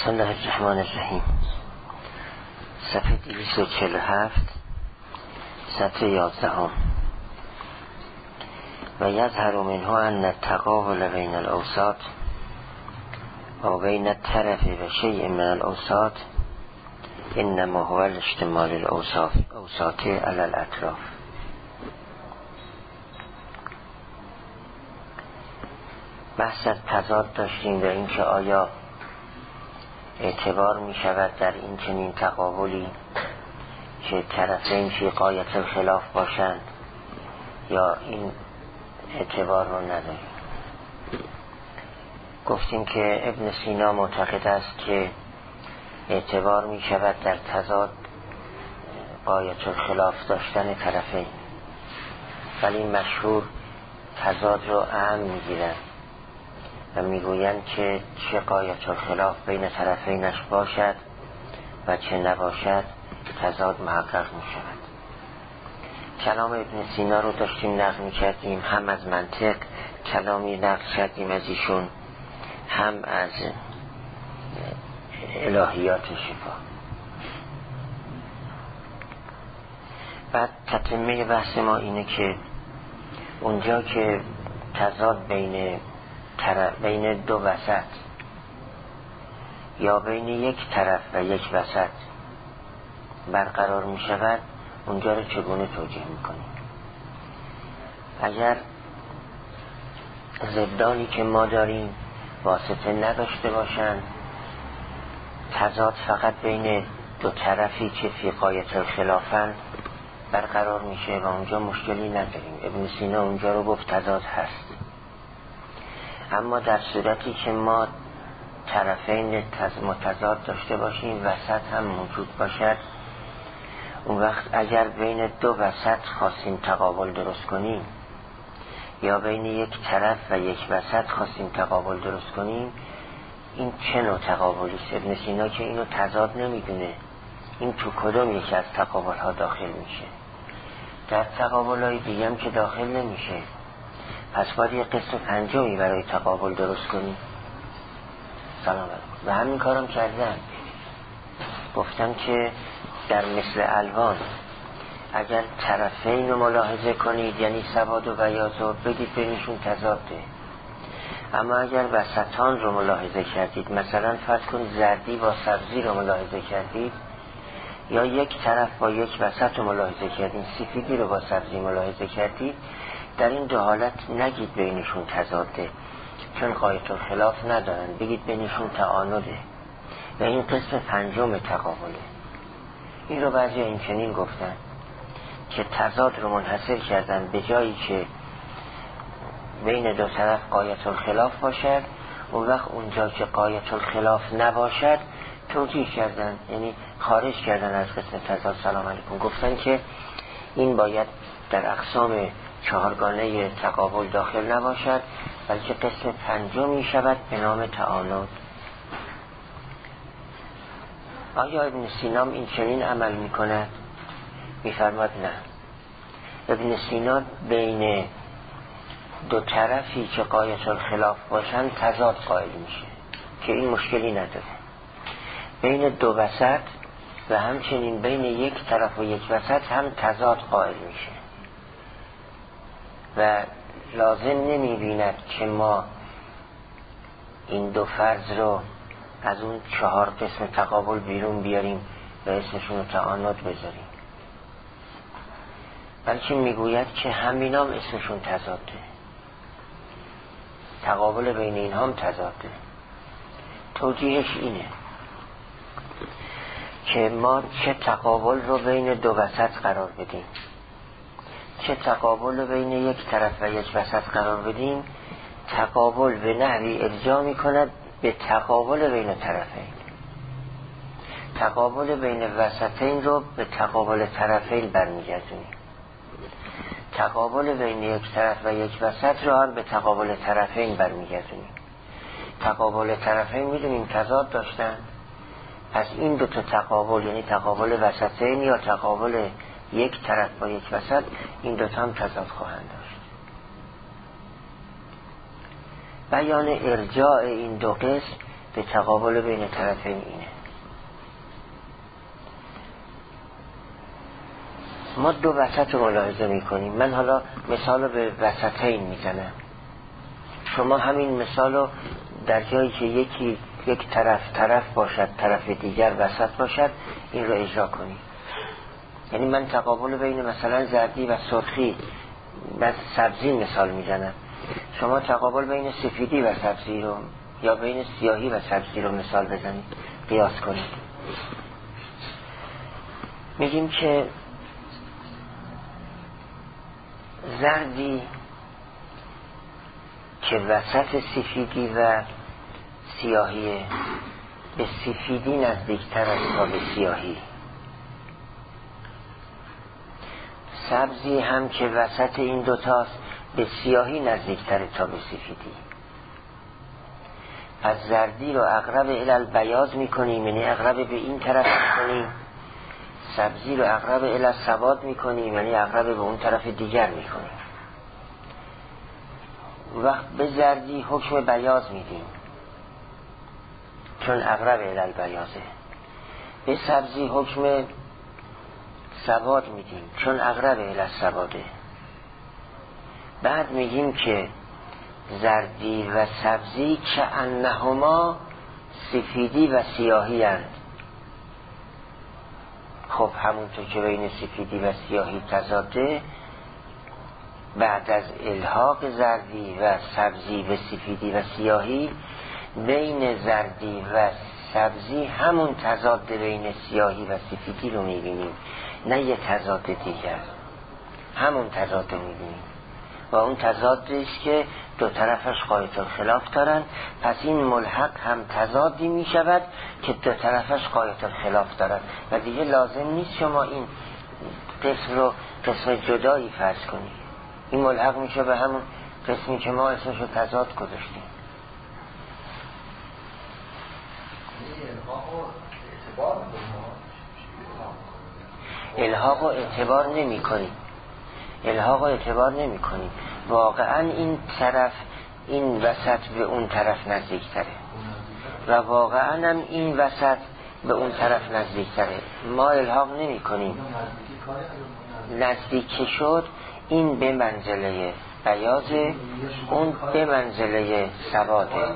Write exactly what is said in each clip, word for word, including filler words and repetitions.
بسم الله الرحمن الرحیم. صفحه دویست و چهل و هفت، صفحه یازدهم. و یظهر منه ان التقابل بین الاوساط و بین الطرف و شیء من الاوساط انما هو الاشتمال الاوساط علی الاطراف. بحث از تضاد داشتیم و اینکه آیا اعتبار می شود در این چنین تقابلی که طرفین فی غایت الخلاف باشند یا این اعتبار رو نداریم. گفتیم که ابن سینا معتقد است که اعتبار می شود در تضاد غایت الخلاف داشتن طرفین، ولی مشهور تضاد رو اهم می گیرند و میگویند که چه غایت الخلاف بین طرفینش باشد و چه نباشد تضاد محقق می شود. کلام ابن سینا رو داشتیم نقل می کردیم، هم از منطق کلامی نقل کردیم از ایشون، هم از الهیات شفا. بعد تتمه بحث ما اینه که اونجا که تضاد بین بین دو وسط یا بین یک طرف و یک وسط برقرار می شود، اونجا رو چگونه توجیه می کنیم؟ اگر ضدانی که ما داریم واسطه نداشته باشند، تضاد فقط بین دو طرفی که فی غایت الخلافن برقرار میشه و اونجا مشکلی نداریم. ابن سینا اونجا رو گفت تضاد هست. اما در صورتی که ما طرفین متضاد داشته باشیم، وسط هم موجود باشد، اون وقت اگر بین دو وسط خواستیم تقابل درست کنیم یا بین یک طرف و یک وسط خواستیم تقابل درست کنیم، این چه نوع تقابلی است؟ ابن سینا که اینو تضاد نمیدونه، این تو کدوم یکی از تقابل ها داخل میشه؟ در تقابل های دیگه هم که داخل نمیشه. پس باید یک قسم پنجمی برای تقابل درست کنیم. سلام علیکم. و همین کارم کردن. گفتم که در مثل الوان اگر طرفین رو ملاحظه کنید، یعنی سواد و بیاض رو بگید بینشون تضاده. اما اگر وسطان رو ملاحظه کردید، مثلا فرض کنید زردی با سبزی رو ملاحظه کردید، یا یک طرف با یک وسط رو ملاحظه کردید، سفیدی رو با سبزی ملاحظه کردید، در این دو حالت نگید بینشون تضاده، چون غایت الخلاف ندارن، بگید بینشون تعانده و این قسم پنجم تقابله. این رو بعضی این چنین گفتن که تضاد رو منحصر کردن به جایی که بین دو طرف غایت الخلاف باشد، اون وقت اونجا که غایت الخلاف نباشد توجیه کردن، یعنی خارج کردن از قسم تضاد. سلام علیکم. گفتن که این باید در اقسام چهارگانه تقابل داخل نباشد، بلکه قسم پنجم می شود به نام تعاند. آیا ابن سینا این چنین عمل می کند؟ می فرماد نه. ابن سینا بین دو طرفی که غایت الخلاف باشند تضاد قائل میشه که این مشکلی نداره. بین دو وسط و همچنین بین یک طرف و یک وسط هم تضاد قائل میشه و لازم نمی بیند که ما این دو فرض رو از اون چهار قسم تقابل بیرون بیاریم و اسمشون رو تعاند بذاریم، بلکه میگوید که همینام اسمشون تضاده، تقابل بین این هم تضاده. توجیهش اینه که ما چه تقابل رو بین دو وسط قرار بدیم، چه تقابل رو بین یک طرف و یک وسط قرار بدیم، تقابل به نحوی ارجاع می کند به تقابل بین طرفین. تقابل بین وسطین رو به تقابل طرفین برمیگردونیم، تقابل بین یک طرف و یک وسط رو هم به تقابل طرفین برمیگردونیم. تقابل طرفین میدونیم تضاد داشتن، پس این دو تا تقابل، یعنی تقابل وسطین یا تقابل یک طرف با یک وسط، این دو تا هم تضاد خواهند داشت. بیان ارجاع این دو قسم به تقابل بین طرفین اینه. ما دو وسط رو ملاحظه میکنیم. من حالا مثال رو به وسطین میزنم، شما همین مثال رو در جایی که یکی یک طرف طرف باشد طرف دیگر وسط باشد این رو اجرا کنید. یعنی من تقابل بین مثلا زردی و سرخی و سبزی مثال میزنم، شما تقابل بین سفیدی و سبزی رو یا بین سیاهی و سبزی رو مثال بزنید، قیاس کنید. میگیم که زردی که وسط سفیدی و سیاهیه به سفیدی نزدیکتر از تا به سیاهی، سبزی هم که وسط این دوتاست به سیاهی نزدیکتر تا به سفیدی. پس زردی رو اقرب الالبیاض میکنیم، یعنی اقرب به این طرف میکنیم، سبزی رو اقرب الالسواد میکنیم، یعنی اقرب به اون طرف دیگر میکنیم. وقت به زردی حکم بیاض میدیم چون اقرب الالبیاضه، به سبزی حکم سواد میدیم چون اقرب الالسواده. بعد میگیم که زردی و سبزی کأنهما سفیدی و سیاهی هستند. خب همونطور که بین سفیدی و سیاهی تضاده، بعد از الحاق زردی و سبزی به سفیدی و سیاهی بین زردی و سبزی همون تضاد بین سیاهی و سفیدی رو میبینیم، نه یه تضاد دیگر، همون تضاد رو میبینیم و اون تضادی است که دو طرفش قایت الخلاف دارن. پس این ملحق هم تضادی میشود که دو طرفش قایت الخلاف دارن و دیگه لازم نیست شما این قسم رو قسم جدایی فرض کنید، این ملحق میشه به همون قسمی که ما اسمش رو تضاد گذاشتیم. الحاق رو اعتبار نمی کنیم، الحاق رو اعتبار نمی کنیم. واقعا این طرف این وسط به اون طرف نزدیک تره و واقعا هم این وسط به اون طرف نزدیک تره، ما الحاق نمی کنیم. نزدیک شد این به منزله بیاضه، اون به منزله سواده.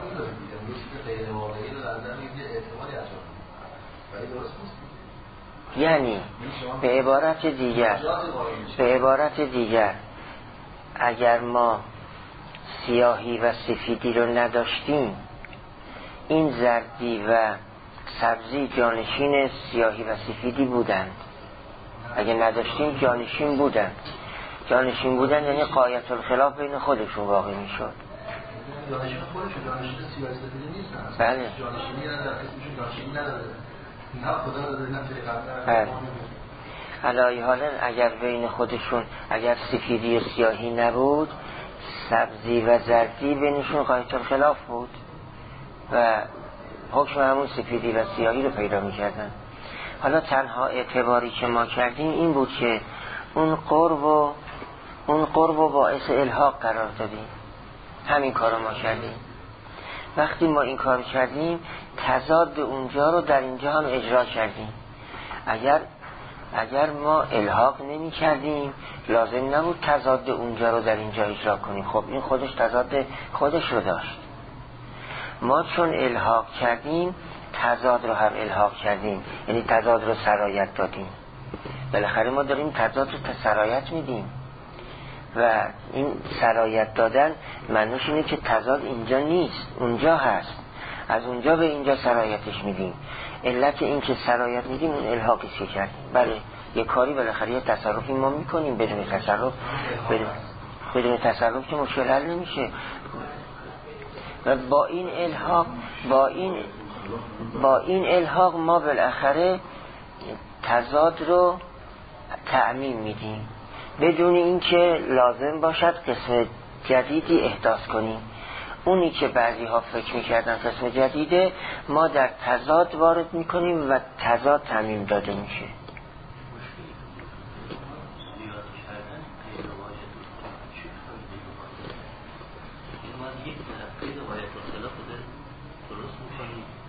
یعنی به عبارت دیگر به عبارت دیگر اگر ما سیاهی و سفیدی رو نداشتیم، این زردی و سبزی جانشین سیاهی و سفیدی بودند. اگر نداشتیم جانشین بودند، جانشین بودند یعنی قایت الخلاف بین خودشون واقع می شد. جانشین خودشون جانشین سیاهی سفیدی نیستن. بله. جانشینی نداره، اسمشون جانشینی نداره. نه خدا داره نه پیغمبر. بله. علایه حالا اگر بین خودشون اگر سفیدی و سیاهی نبود، سبزی و زردی بینشون قایت الخلاف بود و حکم همون سفیدی و سیاهی رو پیدا می‌کردن. حالا تنها اعتباری که ما کردیم این بود که اون قرب و اون قرب و باعث الحاق قرار دادیم، همین کارو ما کردیم. وقتی ما این کار کردیم تضاد اونجا رو در اینجا هم اجرا کردیم. اگر اگر ما الحاق نمی کردیم لازم نبود تضاد اونجا رو در اینجا اجرا کنیم. خب این خودش تضاد خودش رو داشت. ما چون الحاق کردیم تضاد رو هم الحاق کردیم، یعنی تضاد رو سرایت دادیم. بالاخره ما داریم تضاد رو سرایت میدیم و این سرایت دادن معنیش اینه که تضاد اینجا نیست، اونجا هست، از اونجا به اینجا سرایتش میدیم. علت این که سرایت میدیم اون الحاقی که کردیم. بله یه کاری بالاخره یه تصرفی ما میکنیم، بدون تصرف بدون, بدون تصرف که مشکل حل نمیشه. و با این الحاق با این با این الحاق ما بالاخره تضاد رو تعمیم میدیم بدون اینکه لازم باشد قسم جدیدی احداث کنیم. اونی که بعضی ها فکر میکردن قسم جدیده ما در تضاد وارد میکنیم و تضاد تعمیم داده میشه. یک قید قایت الخلاف درست میکنیم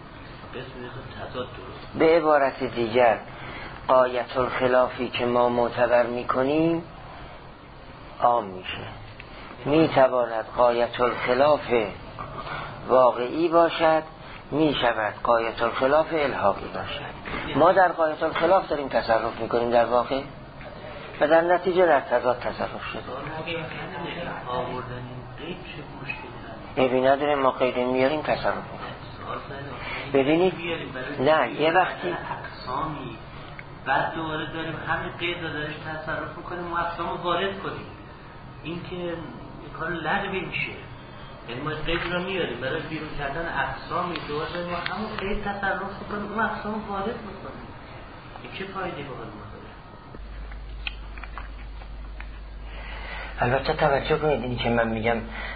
به عبارت دیگر غایت الخلافی که ما معتبر میکنیم عام میشه. میتواند غایت الخلاف واقعی باشد، میشود غایت الخلاف الحاقی باشد. ما در غایت الخلاف داریم تصرف میکنیم در واقع و در نتیجه در تضاد تصرف شده. عیبی نداره، ما قید میاریم تصرف میکنیم. ببینید نه یه وقتی بعد دوباره داریم همین قید رو دارش تصرف میکنیم و اقسام رو وارد کنیم، این که یه کار لغوی میشه. یعنی ما قید رو میاریم برای بیرون کردن اقسامی، دوباره داریم و همون قید تصرف میکنیم، اون اقسام رو وارد میکنیم. این چه فایده باقل ما داره؟ البته توجه کنید این که من میگم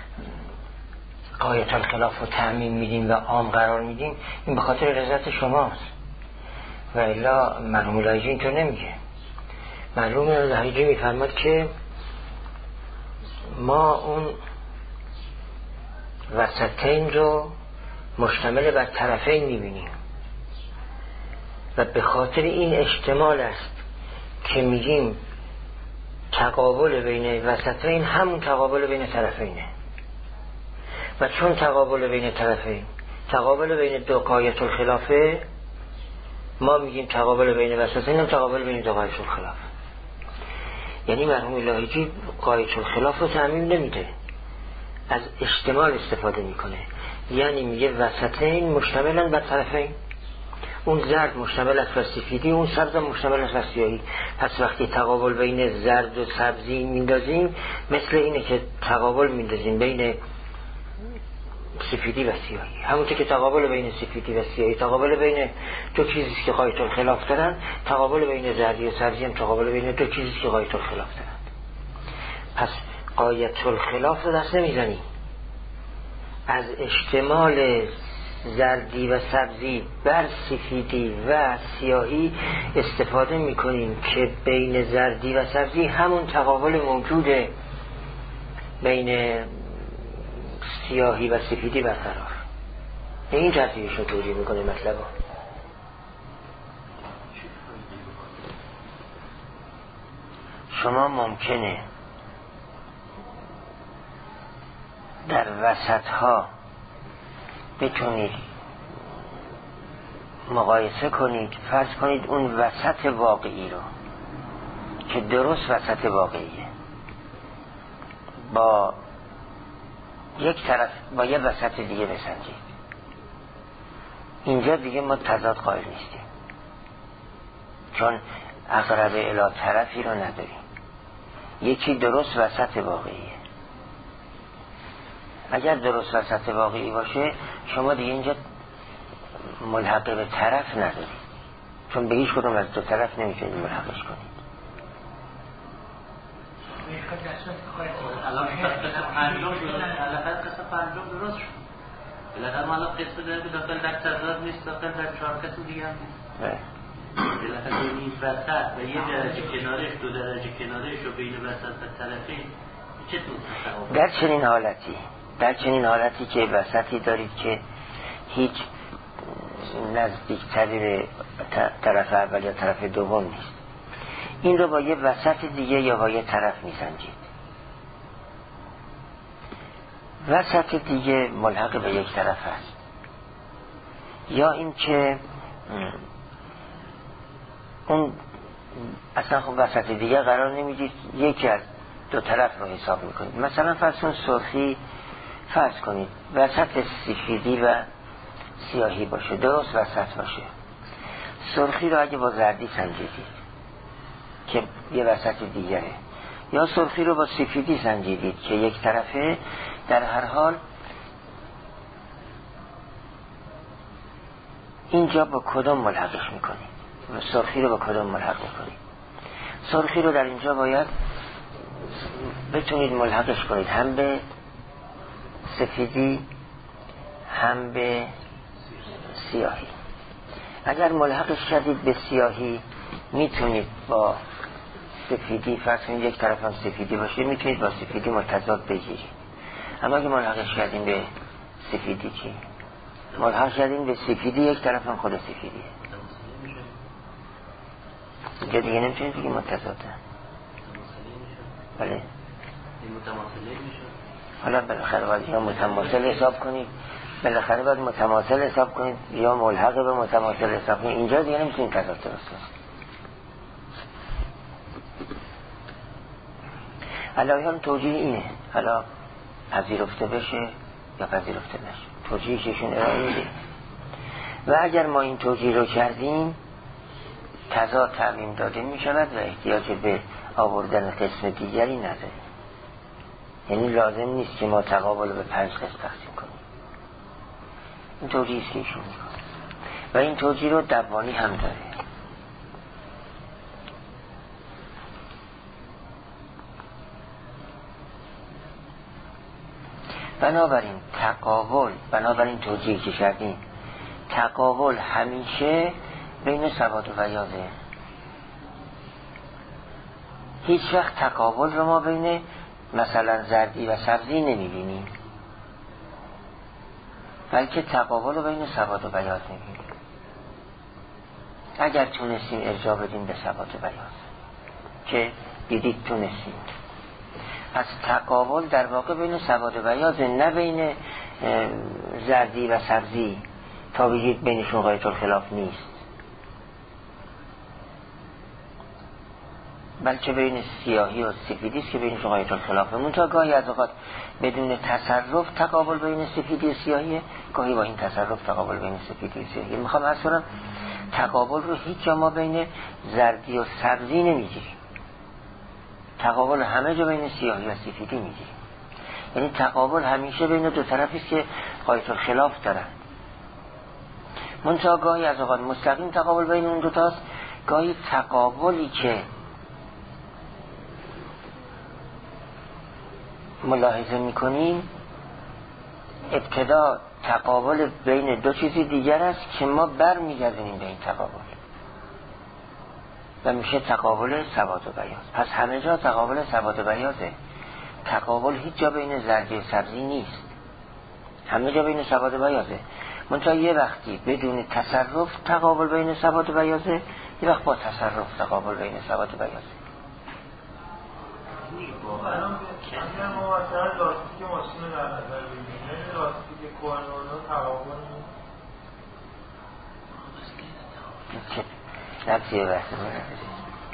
غایت الخلاف رو تعمیم میدیم و عام قرار میدیم، این به خاطر رضایت شماست و الا مرحوم الهیجی اینطور نمیگه. مرحوم الهیجی میفرماد که ما اون وسطین رو مشتمل بر طرفین میبینیم و به خاطر این احتمال است که میگیم تقابل بین وسطین همون تقابل بین طرفینه و چون تقابل بین طرفین تقابل بین دو غایت الخلافه، ما میگیم تقابل بین وسطین هم تقابل بین دو غایت الخلاف. یعنی مرحوم الهیجی غایت الخلاف رو تعمیم نمیده، از اشتمال استفاده میکنه. یعنی میگه وسطین مشتملن بر طرفین، اون زرد مشتمل است بر سفیدی، اون سبز مشتمل است بر سیاهی. پس وقتی تقابل بین زرد و سبزی میندازیم مثل اینه که تقابل میندازیم بین سفیدی و سیاهی. همونطور که تقابل بین سفیدی و سیاهی تقابل بین دو چیزی که غایت الخلاف دارن، تقابل بین زردی و سبزی هم تقابل بین دو چیزی که غایت الخلاف دارن. پس غایت الخلاف رو دست نمیزنیم، از اشتمال زردی و سبزی بر سفیدی و سیاهی استفاده میکنیم که بین زردی و سبزی همون تقابل موجوده بین سیاهی و سفیدی برقرار. این ترتیبش رو توجیه میکنه مطلب. شما ممکنه در وسط ها بتونید مقایسه کنید، فرض کنید اون وسط واقعی رو که درست وسط واقعیه با یک طرف با یه وسط دیگه بسنجید. اینجا دیگه ما تضاد قائل نیستیم چون اقرب الی طرفی رو نداریم، یکی درست وسط واقعیه. اگر درست وسط واقعی باشه شما دیگه اینجا ملحق به طرف ندارید، چون به هیچ کدوم از دو طرف نمیتونید ملحقش کنید. الان قصه پنجم الان قصه پنجم درست شد. بالاخره ما قصه داریم که داخل در تضاد نیست، داخل در چهار قسم دیگه هم نیست. بالاخره این وسط و یه درجه کنارش، دو درجه کنارش و بین وسط و طرفین چطور تصور؟ در چنین حالتی در چنین حالتی که وسطی دارید که هیچ نزدیکتری به طرف اول یا طرف دوم نیست، این رو با یه وسط دیگه یا با یه طرف میسنجید. وسط دیگه ملحق به یک طرف است، یا این که اون اصلا خب وسط دیگه قرار نمیدید، یکی از دو طرف رو حساب میکنید. مثلا فرض کن سرخی فرض کنید وسط سفیدی و سیاهی باشه، درست وسط باشه. سرخی رو اگه با زردی سنجیدید که یه وسط دیگره، یا سرخی رو با سفیدی سنجیدید که یک طرفه، در هر حال اینجا با کدام ملحقش میکنید؟ سرخی رو با کدام ملحق میکنید؟ سرخی رو در اینجا باید بتونید ملحقش کنید هم به سفیدی هم به سیاهی. اگر ملحقش کردید به سیاهی میتونید با سفیدی، فرض کنید یک طرف هم سفیدی باشه، میتونید با سفیدی متضاد بگیرید. اما اگه ملحقش کردیم به سفیدی چی؟ ملحق شدیم به سفیدی، یک طرف هم خود سفیدیه. اینجا دیگه نمیتونید بگیم متضاده. بله. این متماثله میشه. حالا بالاخره باید یا متماثل حساب کنید، بالاخره باید متماثل حساب کنید یا ملحق به متماثل حساب کنید. اینجا دیگه نمیتونید تضاد درست کنید. الان توجیه اینه، حالا پذیرفته بشه یا پذیرفته نشه، توجیهشون ارائه میده. و اگر ما این توجیه رو کردیم تضاد تعمیم داده میشود و احتیاج به آوردن قسم دیگری نداره. یعنی لازم نیست که ما تقابل به پنج قسم تقسیم کنیم. این توجیه است که ایشون میکنه و این توجیه رو دوانی هم داره. بنابراین تقابل، بنابراین توجیه که کردیم تقابل همیشه بین سواد و بیاضه. هیچ وقت تقابل رو ما بین مثلا زردی و سبزی نمیبینیم، بلکه تقابل رو بین سواد و بیاض میبینیم. اگر تونستیم ارجاع بدیم به سواد و بیاض که دیدید تونستیم، از تقابل در واقع بین سواد و بیاض، نه بین زردی و سبزی. تا بگید بینشون غایت الخلاف نیست، بلکه بین سیاهی و سفیدی است که بینشون غایت الخلافه. منتها گاهی از اوقات بدون تصرف تقابل بین سفیدی و سیاهی، گاهی با این تصرف تقابل بین سفیدی و سیاهی. میخوام عرض کنم تقابل رو هیچ جا ما بین زردی و سبزی نمیگیریم، تقابل همه جا بین سیاهی و سفیدی میگیریم. یعنی تقابل همیشه بین دو طرفی است که غایت الخلاف دارن. منتها گاهی از اوقات مستقیم تقابل بین اون دو تاست، گاهی تقابلی که ملاحظه میکنیم ابتدا تقابل بین دو چیزی دیگر است که ما بر میگردیم به این تقابل و میشه تقابل سواد و بیاض. پس همه جا تقابل سواد و بیاضه، تقابل هیچ جا بین زردی و سبزی نیست، همه جا بین سواد و بیاضه. منتها یه وقتی بدون تصرف تقابل بین سواد و بیاضه، یه وقت با تصرف تقابل بین سواد و بیاضه. الان که ما مثلا لاستیک ماشین رو در نظر بگیریم، یعنی لاستیک کهنه‌ها تقابل چه نفسی بحث ما نداریم.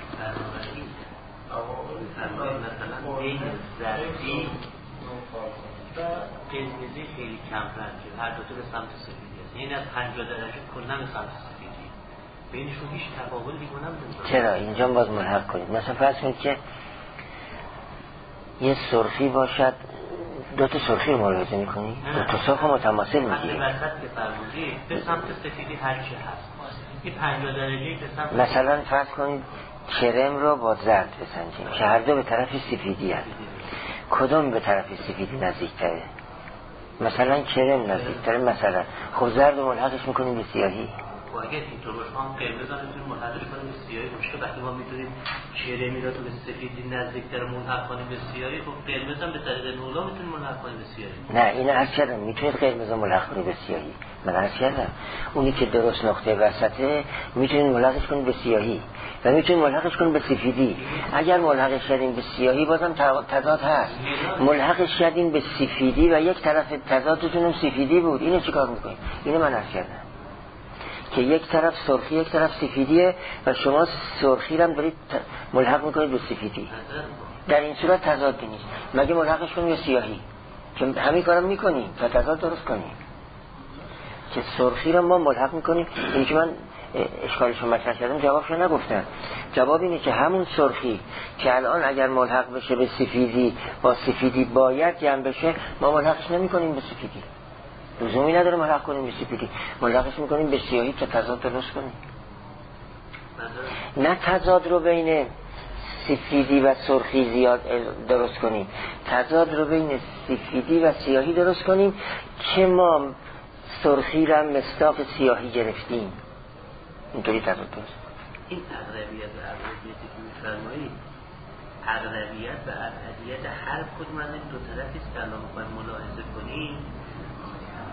بنابراین مثلا بین زردی و قرمزی خیلی کم رنجه، هر دوتا به سمت سفیدی هست، یعنی از پنجاه درجه کلن به سمت سفیدی، بینشون هیچ تقابل دیگه نمیدونم. چرا؟ اینجا باز ملحق کنید. مثلا فرض کنید که یه سرخی باشد، دو تا سرخی رو ملاحظه می‌کنی؟ دو تا سرخ متماثل می‌گیری. وسط که فرمودی به سمت سفیدی هر چی هست. این پنجاه درجه به سمت مثلا فرض کنید کرم رو با زرد بسنجیم که هر دو به طرف سفیدی هست. کدوم به طرف سفیدی نزدیک‌تره؟ مثلا کرم نزدیک‌تره، مثلا خب زرد رو ملحقش می‌کنیم به سیاهی. و اگر اینطور باشه هم قرمز هم میتونیم ملحقش کنیم به سیاهی. مشکل وقتی ما میتونیم کرمی را تو به سفیدی نزدیکتر ملحق کنیم به سیاهی، خب قرمز هم به طریق نولا میتونیم ملحق کنیم به سیاهی. نه اینو عرض کردم میتونید قرمز رو ملحق کنید به سیاهی. من عرض کردم اونی که درست نقطه وسطه میتونید ملحقش کنید به سیاهی و میتونید ملحقش کنید به سفیدی. اگر ملحقش کردیم به سیاهی بازم تضاد هست، ملحقش کردیم به سفیدی و یک طرف تضادتون هم سفیدی بود، اینو چیکار میکنید؟ اینو من عرض کردم که یک طرف سرخی یک طرف سفیدیه و شما سرخی رو هم دارید ملحق میکنید به سفیدی. در این صورت تضاد نیست، مگه ملحقش کنید به سیاهی که همین کارم میکنیم تا تضاد درست کنیم که سرخی رو ما ملحق میکنیم. این که من اشکالشو مطرح کردم جوابشو نگفتم. جواب اینه که همون سرخی که الان اگر ملحق بشه به سفیدی با سفیدی باید جمع بشه، ما ملحقش نمیکنیم به سفیدی، لزومی نداره ملحق کنیم به سفیدی، ملحقش میکنیم به سیاهی تا تضاد درست کنیم. نه تضاد رو بین سفیدی و سرخی زیاد درست کنیم، تضاد رو بین سفیدی و سیاهی درست کنیم که ما سرخی رو مصداق سیاهی گرفتیم، اینطوری تضاد درست. این اغلبیت و اغلبیتی که میفرمایید، اغلبیت و اغلبیت هر کدوم از این دو طرفی است که الان باید ملاحظه کنیم.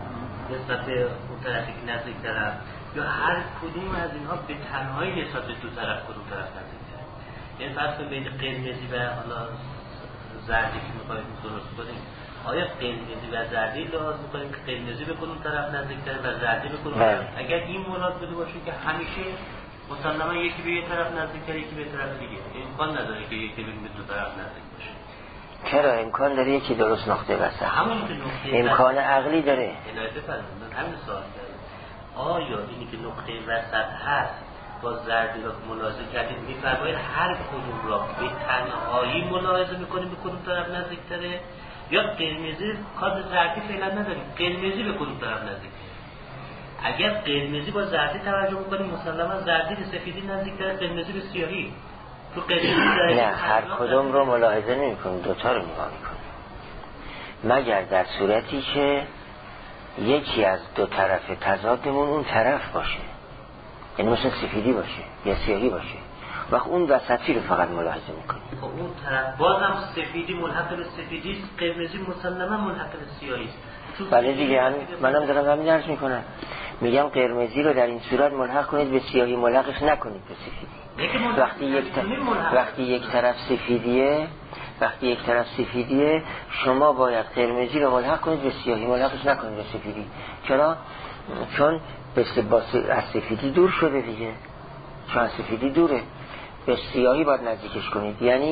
نسبت به اون طرفی که نزدیک طرف، یا هر کدوم از اینها به تنهایی نسبت به دو طرف کدوم طرف نزدیک طرف. یعنی فرض کنید بین قرمزی و حالا زردی که می‌خوایم درست کنیم، آیا قرمزی و زردی لحاظ می‌کنیم که قرمزی به کدوم طرف نزدیک‌تره و زردی به کدوم طرف؟ اگر این مراد بوده باشه که همیشه مسلماً یکی به یک طرف نزدیک‌تره یکی به طرف دیگه، امکان نداره که یکی به دو طرف نزدیک باشه. چرا امکان داره یکی درست نقطه وسط؟ همون که نقطه امکان عقلی داره. عنایت فرمودن همین سوال کردم. آیا اینی که نقطه وسط هست با زردی را ملاحظه کردید می‌فرمایید هر کدوم را به تنهایی ملاحظه می‌کنیم به کدوم طرف نزدیک‌تره، یا قرمزی کار زردی فعلا نداریم، قرمزی به کدوم طرف نزدیک‌تره؟ اگر قرمزی با زردی توجه می‌کنیم مسلماً زردی به سفیدی نزدیک‌تره، قرمزی به سیاهی. تو قرمزی نه هر کدوم رو ملاحظه نمی‌کنیم، دو تا رو نگاه می‌کنیم، مگر در صورتی که یکی از دو طرف تضادمون اون طرف باشه، یعنی مثلا سفیدی باشه یا سیاهی باشه، وقت اون وسطی رو فقط ملاحظه میکنیم. خب اون طرف بازم سفیدی ملحق به سفیدی است، قرمزی مسلما ملحق به سیاهی است. بله دیگه هم منم دارم همین عرض میکنم، میگم قرمزی رو در این صورت ملحق کنید به سیاهی، ملحقش نکنید به سفیدی. وقتی یک طرف وقتی یک طرف سفیدیه وقتی یک طرف سفیدیه شما باید قرمزی رو ملحق کنید به سیاهی، ملحقش نکنید به سفیدی. چرا؟ چون از سفیدی دور شده دیگه، چون از سفیدی دوره، به سیاهی باید نزدیکش کنید، یعنی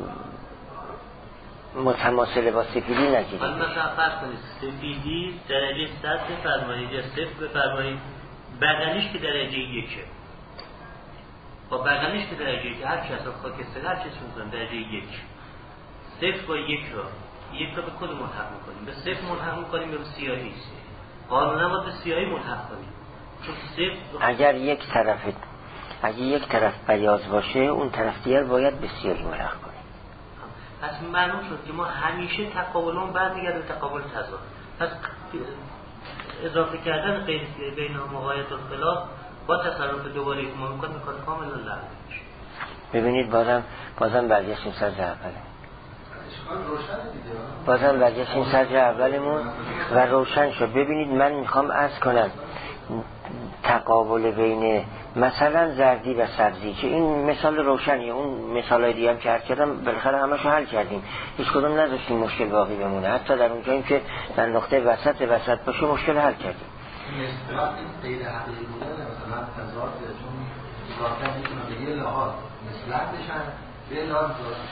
متماثل با سفیدی نگیرید. حالا مثلا فرض کنید سفیدی درجه صد بفرمایید یا صفر بفرمایید، بغلیش که درجه یکه، با بغلیش که درجه یک، هر چی اصلا خاکستر هر چی سوزن درجه یک، صفر با یک را یک را به کد ملحق میکنیم، به صفر ملحق میکنیم یا به سیاهی است. قانونا ما به سیاهی ملحق کنیم، چون صفر اگر یک طرف اگر یک طرف بیاض باشه اون طرف دیگر باید به سیاهی ملحق کنیم. پس معلوم شد که ما همیشه تقابلون برمیگرده به تقابل تضاد. پس اضافه کردن غیر بین مقایسه و خلاف با تصرف دوباره که ما میکنیم کار کاملا لغو میشه. ببینید بازم بازم برگشتیم سر جای اوله بازم برگشتیم سر جای اولمون و روشن شد. ببینید من میخوام عرض کنم تقابل بین مثلا زردی و سبزی که این مثال روشنیه، اون مثالای دیگه هم که عرض کردم بالاخره همشو حل کردیم، هیچ کدوم نذاشتیم مشکل باقی بمونه، حتی در اونجایی که در نقطه وسط وسط باشه مشکل حل کردیم. اصطلاح غیر حقیقی بودن مثلا تضاد، چون ذاتاً میتونه به یه لحاظ مثلت بشن به لحاظ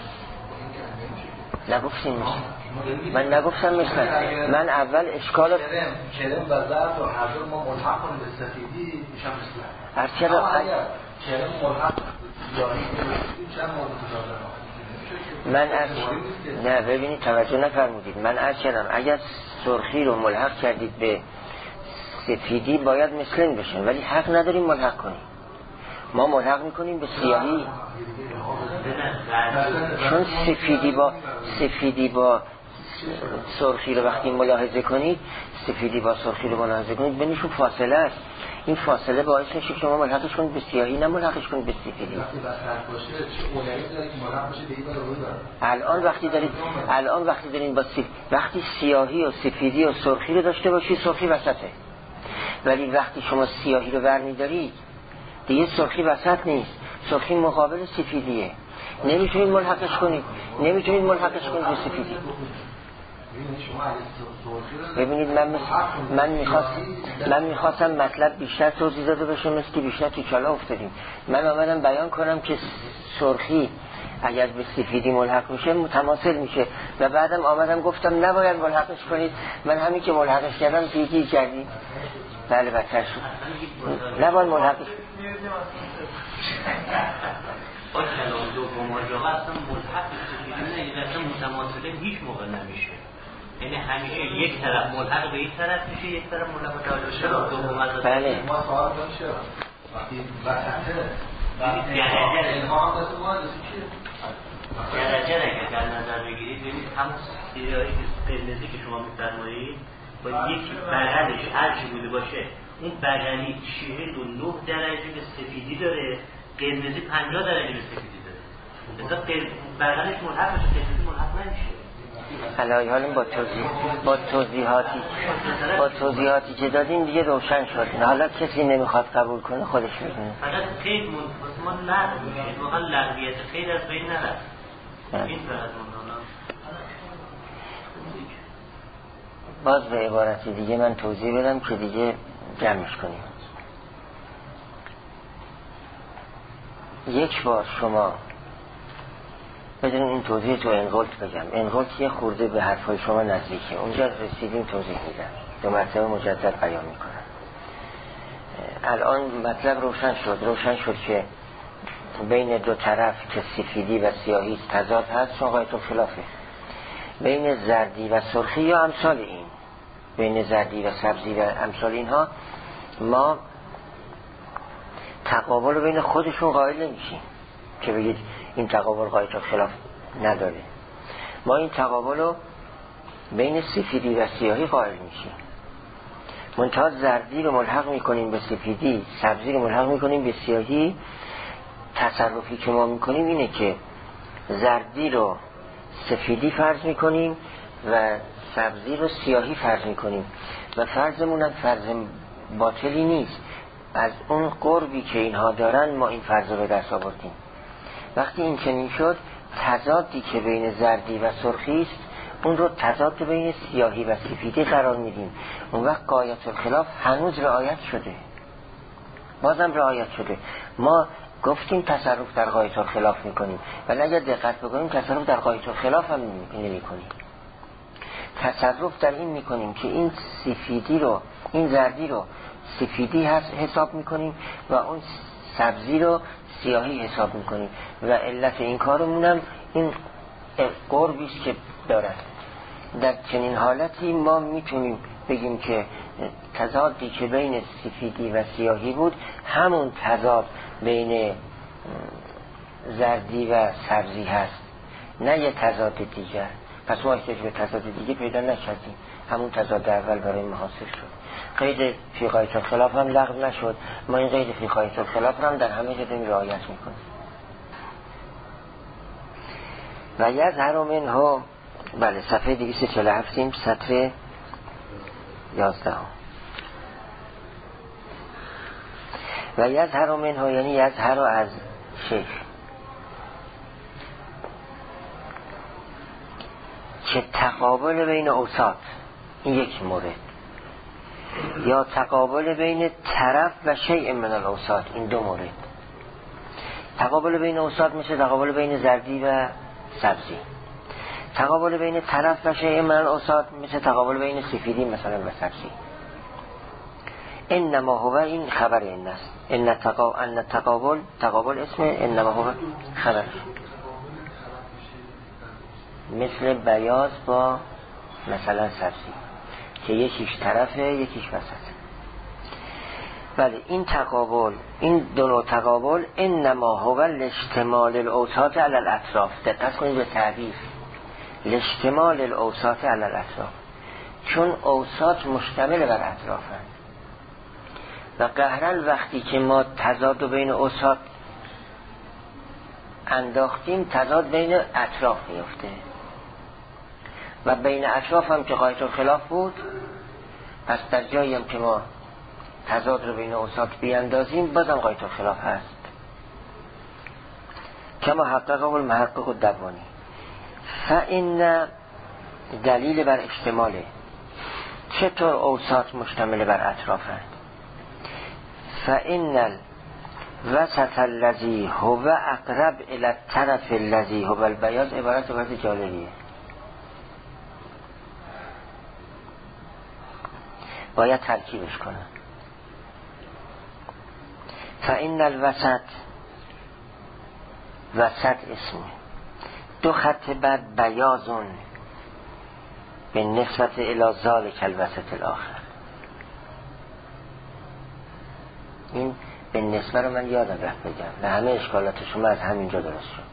نگفتیم من نگفتم مثلا من اول اشکال کرم کرم و زرد و هر دو ما ملحق کنیم به سفیدی میشن مثلت. هر چرا اگر کرم ملحق یاری میشن مورد من از نه ببینید توجه نفرمودید، من از کردم اگر سرخی رو ملحق کردید به سفیدی باید مثلن بشن، ولی حق نداریم ملحق کنیم، ما ملحق میکنیم به سیاهی، چون سفیدی با سفیدی با سرخی رو وقتی ملاحظه کنید، سفیدی با سرخی رو ملاحظه کنید بینشون فاصله است، این فاصله باعث میشه که شما ملحقش کنید به سیاهی نه ملحقش کنید به سفیدی. الان وقتی دارید الان وقتی دارین با سف... وقتی سیاهی و سفیدی و سرخی رو داشته باشید سرخی وسطه، ولی وقتی شما سیاهی رو برمی‌دارید دیگه سرخی وسط نیست، سرخی مقابل سفیدیه، نمیتونید ملحقش کنید نمیتونید ملحقش کنید به سفیدی. ببینید من مس... من میخواست من میخواستم مطلب بیشتر توضیح داده بشه، مثل که بیشتر تو چالا افتادیم. من آمدم بیان کنم که سرخی اگر به سفیدی ملحق میشه متماثل میشه و بعدم آمدم گفتم نباید ملحقش کنید، من همین که ملحقش کردم دیگه کردید بله بدتر شد، نباید ملحقش با کلام دوم ماجرا اصلا ملحق سفیدی نه، اصلا متماثله هیچ موقع نمیشه، یعنی همیشه یک طرف ملحق به یک طرف میشه یک طرف ملحق به طرف چرا دوم از بله ما سوال داشته وقتی وسطه درجه الهام دست ما چیه درجه اگه در نظر بگیرید ببینید همون سیاهی که قرمزی که شما می‌فرمایید با یکی بغلش هر چی بوده باشه اون بغلی چهل و نه درجه به سفیدی داره، قرمزی پنجاه درجه به سفیدی داره، مثلا بغلش ملحق بشه قرمزی ملحق نمیشه. علی حال با توضیح با توضیحاتی با توضیحاتی که دادیم دیگه روشن شد. حالا کسی نمیخواد قبول کنه خودش میدونه. فقط خیر مون ما لغو میشه، واقعا لغویت خیر از بین نرفت. این فقط مولانا باز به عبارتی دیگه من توضیح بدم که دیگه جمعش کنیم. یک بار شما بدون این توضیح تو انقلت بگم. انقلت یه خورده به حرفای شما نزدیکه، اونجا رسیدیم توضیح میدم، دو مرتبه مجدد بیان میکنم. الان مطلب روشن شد. روشن شد که بین دو طرف که سفیدی و سیاهی تضاد هست، چون قایت الخلافه. بین زردی و سرخی یا امثال این، بین زردی و سبزی و امثال اینها ما تقابل رو بین خودشون قائل نمیشیم که بگید این تقابل قایت الخلاف نداره. ما این تقابل رو بین سفیدی و سیاهی قائل میشیم. منتها زردی رو ملحق میکنیم به سفیدی، سبزی رو ملحق میکنیم به سیاهی. تصرفی که ما میکنیم اینه که زردی رو سفیدی فرض میکنیم و سبزی رو سیاهی فرض میکنیم و فرضمون هم فرض باطلی نیست. از اون قربی که اینها دارن ما این فرض رو دست آوردیم. وقتی این چنین شد، تضادی که بین زردی و سرخی است اون رو تضاد بین سیاهی و سفیدی قرار میدیم. اون وقت غایت الخلاف هنوز رعایت شده، بازم رعایت شده. ما گفتیم تصرف در غایت الخلاف میکنیم، ولی اگر دقت بکنیم تصرف در غایت الخلاف هم نمیکنیم. تصرف در این میکنیم که این سفیدی رو، این زردی رو سفیدی حساب میکنیم و اون سبزی رو سیاهی حساب میکنیم و علت این کارمونم این قربی است که دارد. در چنین حالتی ما میتونیم بگیم که تضادی که بین سفیدی و سیاهی بود همون تضاد بین زردی و سبزی هست، نه یه تضاد دیگر. پس ما احتیاج به تضاد دیگه پیدا نکردیم، همون تضاد اول برای ما حاصل شد. قید فی غایت الخلاف هم لغو نشد، ما این قید فی غایت الخلاف هم در همه جا رعایت میکنیم. و یظهر منه، بله صفحه دویست و چهل و هفت سطر یازده. و یظهر منه یعنی یظهر از شیخ که تقابل بین اوساط، این یک مورد، یا تقابل بین طرف و شیء من الاوساط، این دو مورد. تقابل بین اوساط میشه تقابل بین زردی و سبزی. تقابل بین طرف و شیء من الاوساط میشه تقابل بین سفیدی مثلا و سبزی. انما هو، این خبر این است. ان تقابل، ان تقابل، تقابل اسم، انما هو خبر. مثل بیاض با مثلا سبزی که یکیش طرفه یکیش وسط. بله این تقابل، این دو نوع تقابل انما هو لاشتمال الاوساط علی الاطراف. دقت کنید به تعبیر لاشتمال الاوساط علی الاطراف، چون اوساط مشتمل بر اطرافند و قهرن وقتی که ما تضاد بین اوساط انداختیم تضاد بین اطراف میفته و بین اطراف هم که غایت الخلاف بود، پس در جایی هم که ما تضاد رو بین اوساط بیاندازیم بازم غایت الخلاف هست. کما حققه المحقق الدبانی. فإن دلیل بر اشتماله، چطور اوساط مشتمل بر اطرافند؟ فإن الوسط الذي هو اقرب الى الطرف الذي هو البیاض، عبارت عبارت جالبیه، باید ترکیبش کنم. فإن الوسط، وسط اسم دو خط بعد بیاضون به نسبت الی ذالک الوسط الاخر. این به نسبت رو من یادم رفت بگم و همه اشکالات شما از همینجا درست شد.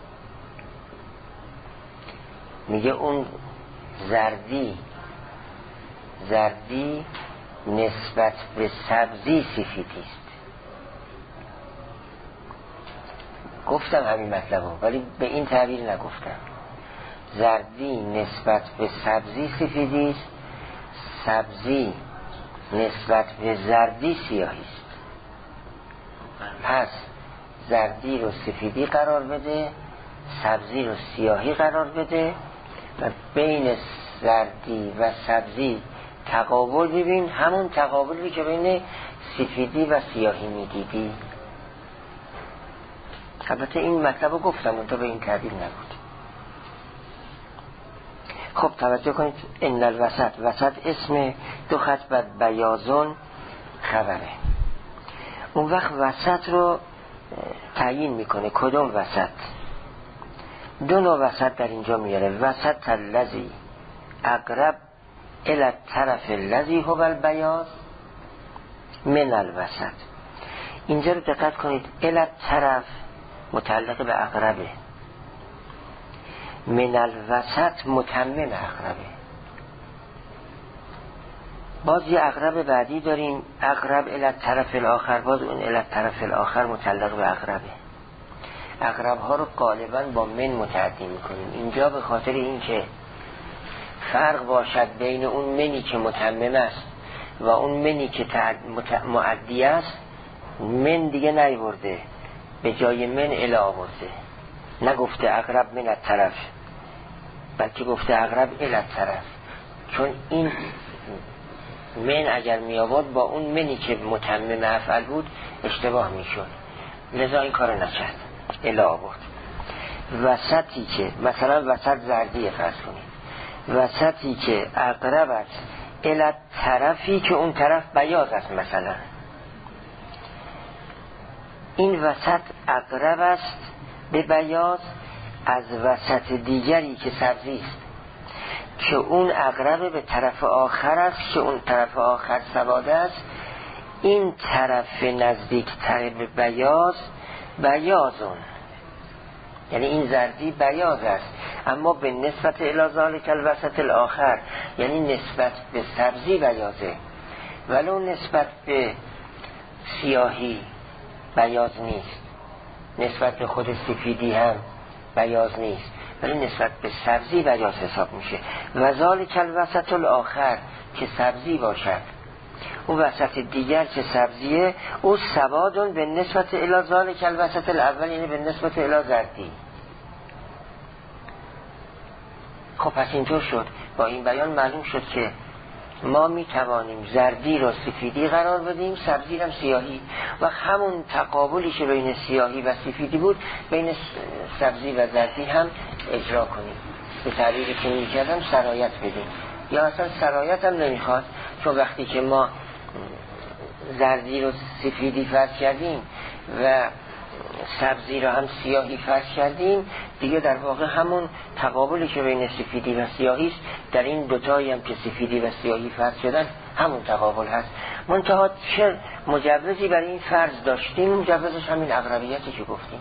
میگه اون زردی زردی نسبت به سبزی سفیدی است. گفتم همین مطلب رو، ولی به این تعبیر نگفتم. زردی نسبت به سبزی سفیدی است، سبزی نسبت به زردی سیاهی است. پس زردی رو سفیدی قرار بده، سبزی رو سیاهی قرار بده و بین زردی و سبزی تقابل ببین، همون تقابلی که بین سفیدی و سیاهی میدیدی. البته این مطلب رو گفتم اون تا به این تعبیر نبود. خب توجه کنید، ان الوسط، وسط اسم، دو خط بعد بیاضون خبره. اون وقت وسط رو تعیین میکنه. کدوم وسط؟ دو نوع وسط در اینجا میاره. وسط الذی اقرب الی الطرف الذی هو البیاض من الوسط. اینجا رو دقت کنید، الی الطرف متعلق به اقربه، من الوسط متمم اقربه. باز یه اقرب بعدی داریم، اقرب الی الطرف الاخر، باز اون الی الطرف الاخر متعلق به اقربه. اقرب ها رو غالبا با من متعدی میکنیم. اینجا به خاطر اینکه فرق باشد بین اون منی که متمم است و اون منی که معدی است، من دیگه نیورده، به جای من الی آورده. نگفته اقرب من الطرف، بلکه گفته اقرب الی الطرف. چون این من اگر می آورد با اون منی که متمم افعل بود اشتباه می شد، لذا این کار نکرد، الی آورد. وسطی که مثلا وسط زردی فرض کنید، وسطی که اقرب است الی الطرفی که اون طرف بیاض است، مثلا این وسط اقرب است به بیاض از وسط دیگری که سبزی است که اون اقرب به طرف آخر است، که اون طرف آخر سواد است. این طرف نزدیک تر به بیاض بیاضون، یعنی این زردی بیاض است، اما به نسبت الی ذالک الوسط الاخر، یعنی نسبت به سبزی بیاضه، ولو نسبت به سیاهی بیاض نیست، نسبت به خود سفیدی هم بیاض نیست، ولی نسبت به سبزی بیاض حساب میشه. و ذالک الوسط الاخر که سبزی باشد، اون وسط دیگر که سبزیه، او سوادون به نسبت الی ذالک الوسط الاول، یعنی به نسبت الی زردی. خب پس اینطور شد، با این بیان معلوم شد که ما می توانیم زردی را سفیدی قرار بدیم، سبزی را سیاهی، و همون تقابلی که بین سیاهی و سفیدی بود بین سبزی و زردی هم اجرا کنیم. به تعبیری که می کردم سرایت بدیم، یا اصلا سرایت هم نمیخواد، چون وقتی که ما زردی رو سفیدی فرض کردیم و سبزی رو هم سیاهی فرض کردیم، دیگه در واقع همون تقابلی که بین سفیدی و سیاهی است در این دوتایی هم که سفیدی و سیاهی فرض شدن همون تقابل هست. منتها چه مجوزی برای این فرض داشتیم؟ مجوزش همین اقربیتی که گفتیم.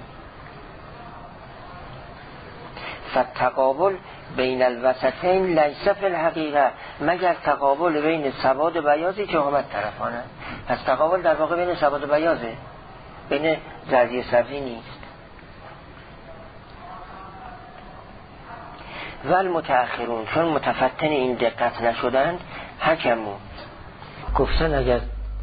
فتقابل بین الوسطین لیس فی الحقیقه، مگر تقابل بین سواد و بیاضی که همت طرفانه. پس تقابل در واقع بین سواد و بیاضه، بین زردی و سبزی نیست. ول متأخرون، چون متفتن این دقت نشدند، حکمو گفتن اگر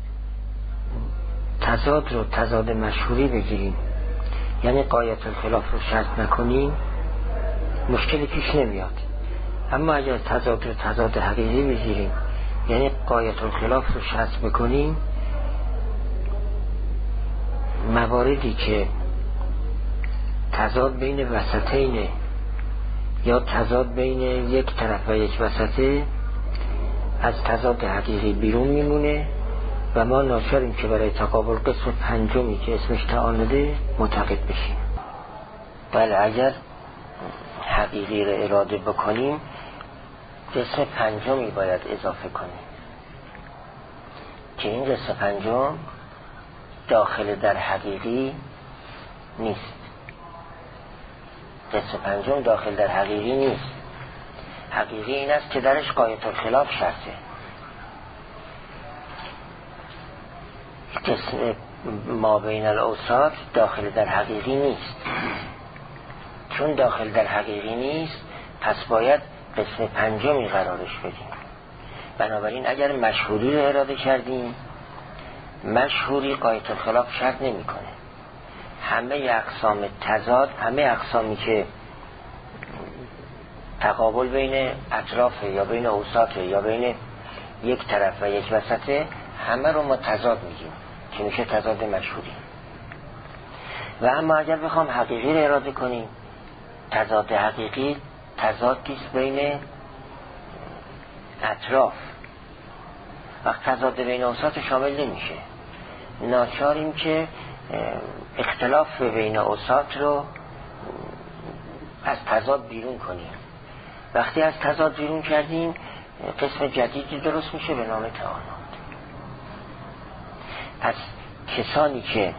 تضاد رو تضاد مشهوری بگیریم، یعنی قایت الخلاف رو شرط نکنیم، مشکلی پیش نمیاد. اما اگر تضاد رو تضاد حقیقی بگیریم، یعنی قایت الخلاف رو شرط بکنیم، مواردی که تضاد بین وسطین یا تضاد بین یک طرف و یک وسطه از تضاد حقیقی بیرون میمونه و ما ناچاریم که برای تقابل قسم پنجمی که اسمش تعانده معتقد بشیم. بله، اگر حقیقی رو اراده بکنیم قسم پنجمی باید اضافه کنیم که این قسم پنجم داخل در حقیقی نیست. قسم پنجم داخل در حقیقی نیست. حقیقی این است که درش غایت الخلاف شرطه. قسم ما بین الاوساط داخل در حقیقی نیست. چون داخل در حقیقی نیست، پس باید قسم پنجمی قرارش بدیم. بنابراین اگر مشهوری رو اراده کردیم، مشهوری قایت الخلاف شرط نمی کنه. همه اقسام تضاد، همه اقسامی که تقابل بین اطراف یا بین اوساط یا بین یک طرف و یک وسطه، همه رو ما تضاد میگیم که میشه تضاد مشهوری. و اما اگر بخوام حقیقی رو اراده کنیم، تضاد حقیقی تضادیست بین اطراف. وقت تضاد بین اوساط شامل نمیشه، ناچاریم که اختلاف بین اوساط رو از تضاد بیرون کنیم. وقتی از تضاد بیرون کردیم، قسم جدیدی درست میشه به نام تعانات. پس کسانی که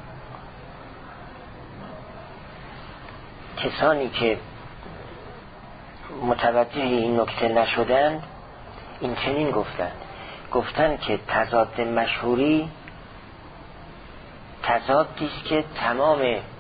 کسانی که متوجه این نکته نشدند، این چنین گفتند گفتند که تضاد مشهوری تضادیست که تمام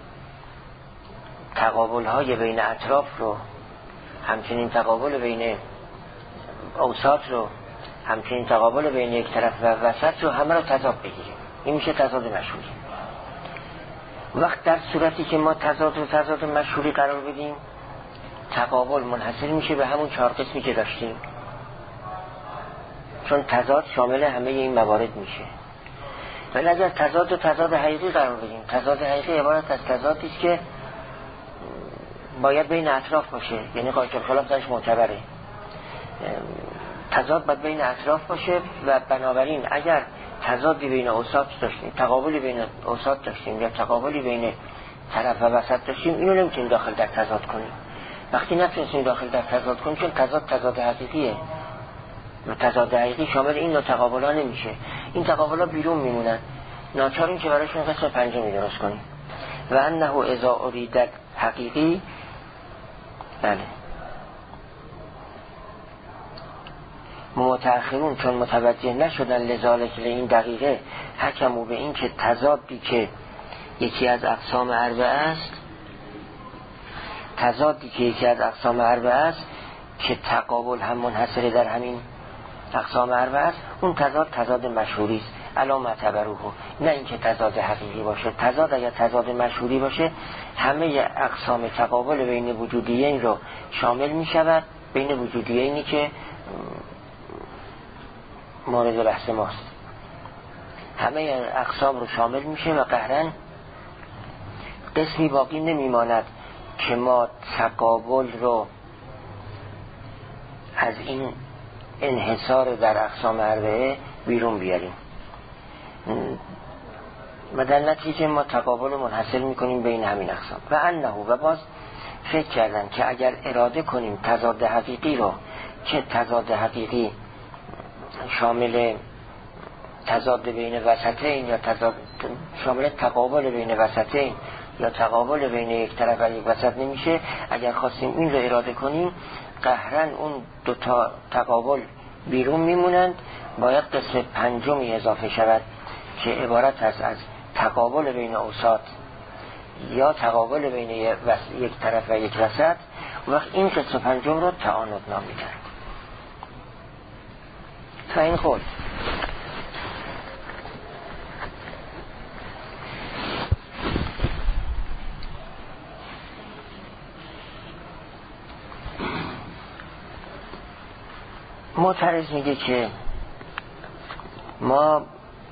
تقابل های بین اطراف رو، همچنین تقابل بین اوساط رو، همچنین تقابل بین یک طرف و وسط رو، همه رو تضاد بگیریم. این میشه تضاد مشهوری. وقت در صورتی که ما تضاد و تضاد مشهوری قرار بدیم، تقابل منحصر میشه به همون چهار قسمی که داشتیم، چون تضاد شامل همه این موارد میشه. ولی اگر تضاد و تضاد حقیقی قرار بدیم، تضاد حقیقی عبارت از تضادی است که باید بین اطراف باشه، یعنی قایت الخلاف درش معتبره. تضاد باید بین اطراف باشه و بنابراین اگر تضادی بین اوساط داشتیم، تقابلی بین اوساط داشتیم یا تقابلی بین طرف و وسط داشتیم، اینو نمیتونیم داخل در تضاد کنیم. وقتی نتونستیم داخل در تضاد کنیم، چون تضاد تضاد حقیقیه و تضاد حقیقی شامل این نوع تقابل‌ها نمیشه، این تقابل‌ها بیرون میمونن، ناچاریم که برایشون قسم پنجمی درست کنیم. و انه اذا ارید حقیقی، بله، متأخرون چون متوجه نشدن لذالک این دقیقه حکمو به این که تضادی که یکی از اقسام اربعه است، تضادی که یکی از اقسام اربعه است که تقابل هم منحصره در همین اقسام اربعه است، اون تضاد تضاد مشهوری است. الا معتبروه، نه اینکه تضاد حقیقی باشه. تضاد اگر تضاد مشهوری باشه، همه اقسام تقابل بین وجودیین رو شامل می شود، بین وجودیینی که مورد بحث ماست، همه اقسام رو شامل میشه و قهرن قسمی باقی نمیماند که ما تقابل رو از این انحصار در اقسام اربعه بیرون بیاریم و در نتیجه ما تقابل رو منحصر میکنیم بین همین اقسام. و انه، و باز فکر کردن که اگر اراده کنیم تضاد حقیقی رو، که تضاد حقیقی شامل تضاد بین وسطین یا تضاد شامل تقابل بین وسطین یا تقابل بین یک طرف و یک وسط نمیشه، اگر خواستیم این رو اراده کنیم، قهرن اون دوتا تقابل بیرون میمونند، باید قسم پنجمی اضافه شود که عبارت است از تقابل بین اوساط یا تقابل بین یک طرف و یک وسط. وقت این قسم پنجم رو تعانت نامیدند. فاین خود معترض میگه که ما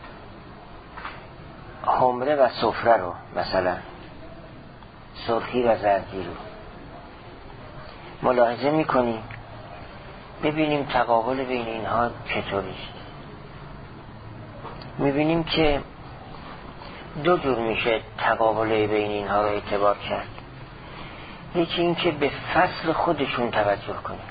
حمره و صفره رو، مثلا سرخی و زردی رو ملاحظه میکنیم، ببینیم تقابل بین اینها چطوریست. میبینیم که دو جور میشه تقابل بین اینها رو اعتبار کرد. یکی این که به فصل خودشون توجه کنیم،